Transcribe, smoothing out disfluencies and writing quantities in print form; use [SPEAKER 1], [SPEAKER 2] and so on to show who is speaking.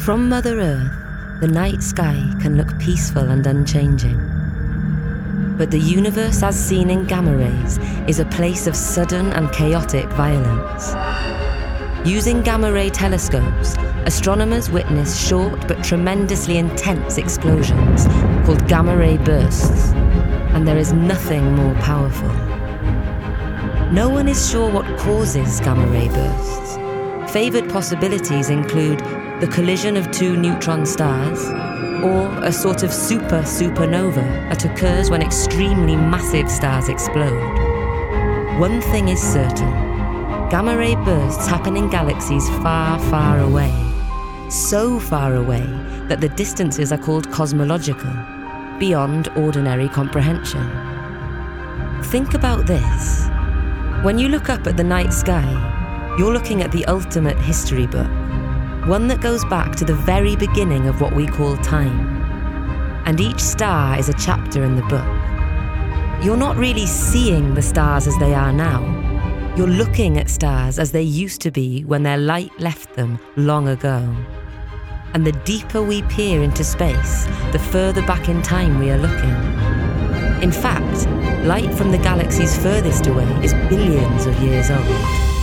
[SPEAKER 1] From Mother Earth, the night sky can look peaceful and unchanging. But the universe as seen in gamma rays is a place of sudden and chaotic violence. Using gamma ray telescopes, astronomers witness short but tremendously intense explosions called gamma ray bursts, and there is nothing more powerful. No one is sure what causes gamma ray bursts. Favoured possibilities include the collision of two neutron stars, or a sort of supernova that occurs when extremely massive stars explode. One thing is certain: gamma ray bursts happen in galaxies far, far away. So far away that the distances are called cosmological, beyond ordinary comprehension. Think about this. When you look up at the night sky, you're looking at the ultimate history book, one that goes back to the very beginning of what we call time. And each star is a chapter in the book. You're not really seeing the stars as they are now. You're looking at stars as they used to be when their light left them long ago. And the deeper we peer into space, the further back in time we are looking. In fact, light from the galaxies furthest away is billions of years old.